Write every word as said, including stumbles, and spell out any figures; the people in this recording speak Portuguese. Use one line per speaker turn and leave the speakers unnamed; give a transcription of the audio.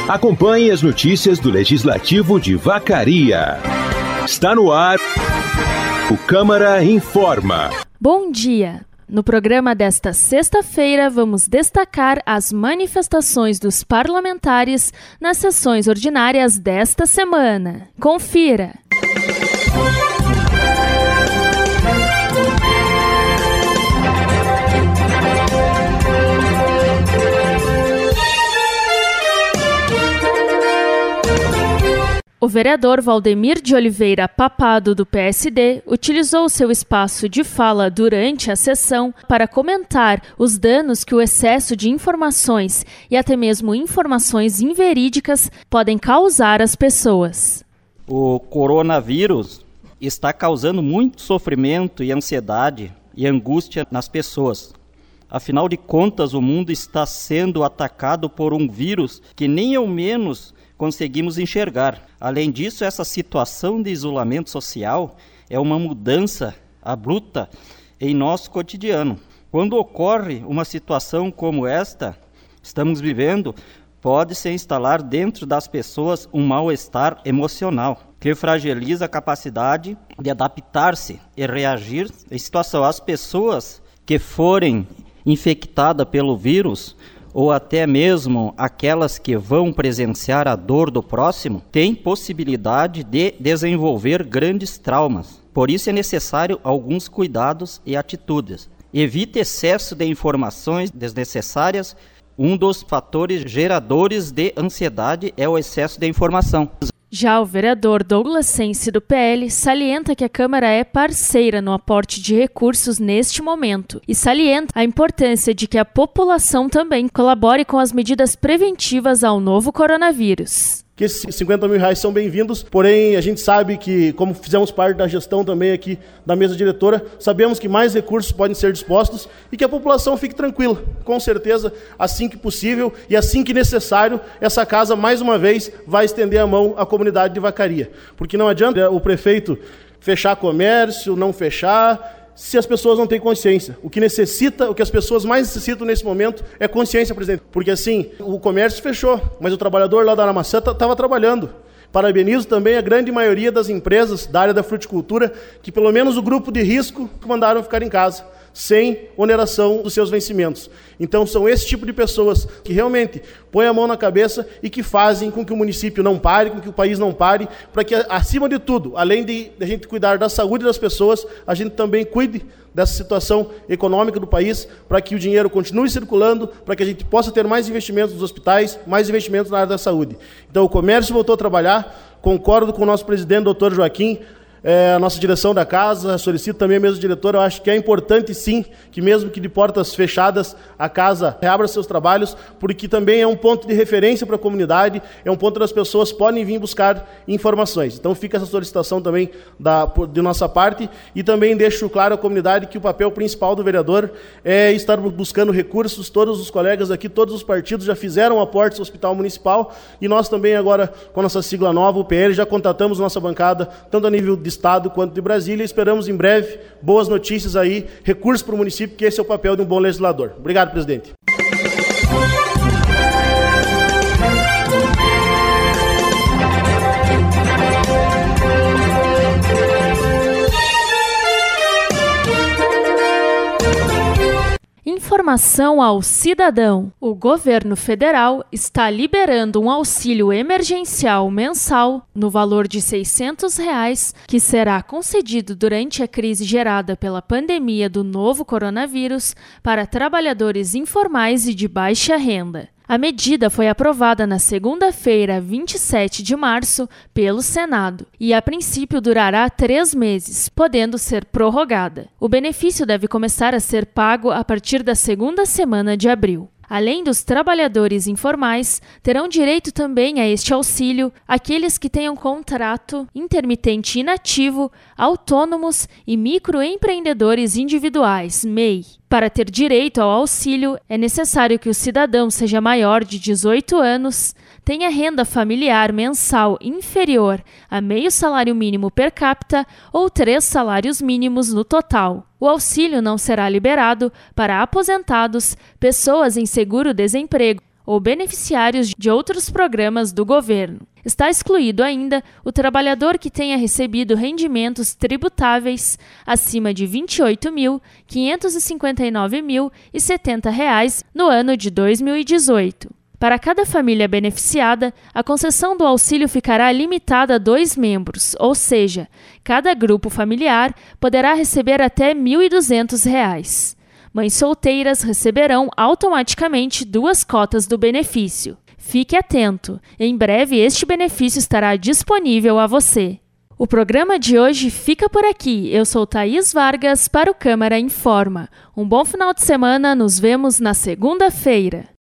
Acompanhe as notícias do Legislativo de Vacaria. Está no ar o Câmara Informa.
Bom dia! No programa desta sexta-feira, vamos destacar as manifestações dos parlamentares nas sessões ordinárias desta semana. Confira! O vereador Valdemir de Oliveira Papado, do P S D, utilizou seu espaço de fala durante a sessão para comentar os danos que o excesso de informações e até mesmo informações inverídicas podem causar às pessoas.
O coronavírus está causando muito sofrimento e ansiedade e angústia nas pessoas. Afinal de contas, o mundo está sendo atacado por um vírus que nem ao menos conseguimos enxergar. Além disso, essa situação de isolamento social é uma mudança abrupta em nosso cotidiano. Quando ocorre uma situação como esta, estamos vivendo, pode-se instalar dentro das pessoas um mal-estar emocional, que fragiliza a capacidade de adaptar-se e reagir à situação. As pessoas que forem infectadas pelo vírus, ou até mesmo aquelas que vão presenciar a dor do próximo, têm possibilidade de desenvolver grandes traumas. Por isso é necessário alguns cuidados e atitudes. Evite excesso de informações desnecessárias. Um dos fatores geradores de ansiedade é o excesso de informação.
Já o vereador Douglas Sense, do P L, salienta que a Câmara é parceira no aporte de recursos neste momento e salienta a importância de que a população também colabore com as medidas preventivas ao novo coronavírus.
Que esses cinquenta mil reais são bem-vindos, porém a gente sabe que, como fizemos parte da gestão também aqui da mesa diretora, sabemos que mais recursos podem ser dispostos e que a população fique tranquila. Com certeza, assim que possível e assim que necessário, essa casa, mais uma vez, vai estender a mão à comunidade de Vacaria. Porque não adianta o prefeito fechar comércio, não fechar, se as pessoas não têm consciência. O que necessita, o que as pessoas mais necessitam nesse momento é consciência, presidente. Porque assim, o comércio fechou, mas o trabalhador lá da Aramaçã estava trabalhando. Parabenizo também a grande maioria das empresas da área da fruticultura, que pelo menos o grupo de risco mandaram ficar em casa, sem oneração dos seus vencimentos. Então são esse tipo de pessoas que realmente põem a mão na cabeça e que fazem com que o município não pare, com que o país não pare, para que, acima de tudo, além de a gente cuidar da saúde das pessoas, a gente também cuide dessa situação econômica do país, para que o dinheiro continue circulando, para que a gente possa ter mais investimentos nos hospitais, mais investimentos na área da saúde. Então o comércio voltou a trabalhar, concordo com o nosso presidente, doutor Joaquim, É, a nossa direção da casa, solicito também a mesa diretora, eu acho que é importante sim, que mesmo que de portas fechadas, a casa reabra seus trabalhos, porque também é um ponto de referência para a comunidade, é um ponto onde as pessoas podem vir buscar informações. Então fica essa solicitação também da, de nossa parte, e também deixo claro à comunidade que o papel principal do vereador é estar buscando recursos. Todos os colegas aqui, todos os partidos já fizeram aportes ao Hospital Municipal, e nós também agora, com a nossa sigla nova, o P L, já contatamos nossa bancada, tanto a nível de Estado quanto de Brasília. Esperamos em breve boas notícias aí, recursos para o município, que esse é o papel de um bom legislador. Obrigado, presidente.
Informação ao cidadão. O governo federal está liberando um auxílio emergencial mensal no valor de seiscentos reais, que será concedido durante a crise gerada pela pandemia do novo coronavírus para trabalhadores informais e de baixa renda. A medida foi aprovada na segunda-feira, vinte e sete de março, pelo Senado e, a princípio, durará três meses, podendo ser prorrogada. O benefício deve começar a ser pago a partir da segunda semana de abril. Além dos trabalhadores informais, terão direito também a este auxílio aqueles que tenham contrato intermitente inativo, autônomos e microempreendedores individuais, M E I. Para ter direito ao auxílio, é necessário que o cidadão seja maior de dezoito anos, tenha renda familiar mensal inferior a meio salário mínimo per capita ou três salários mínimos no total. O auxílio não será liberado para aposentados, pessoas em seguro-desemprego ou beneficiários de outros programas do governo. Está excluído ainda o trabalhador que tenha recebido rendimentos tributáveis acima de vinte e oito mil, quinhentos e cinquenta e nove mil e setenta reais no ano de dois mil e dezoito. Para cada família beneficiada, a concessão do auxílio ficará limitada a dois membros, ou seja, cada grupo familiar poderá receber até mil e duzentos reais. Mães solteiras receberão automaticamente duas cotas do benefício. Fique atento, em breve este benefício estará disponível a você. O programa de hoje fica por aqui. Eu sou Thaís Vargas para o Câmara Informa. Um bom final de semana, nos vemos na segunda-feira.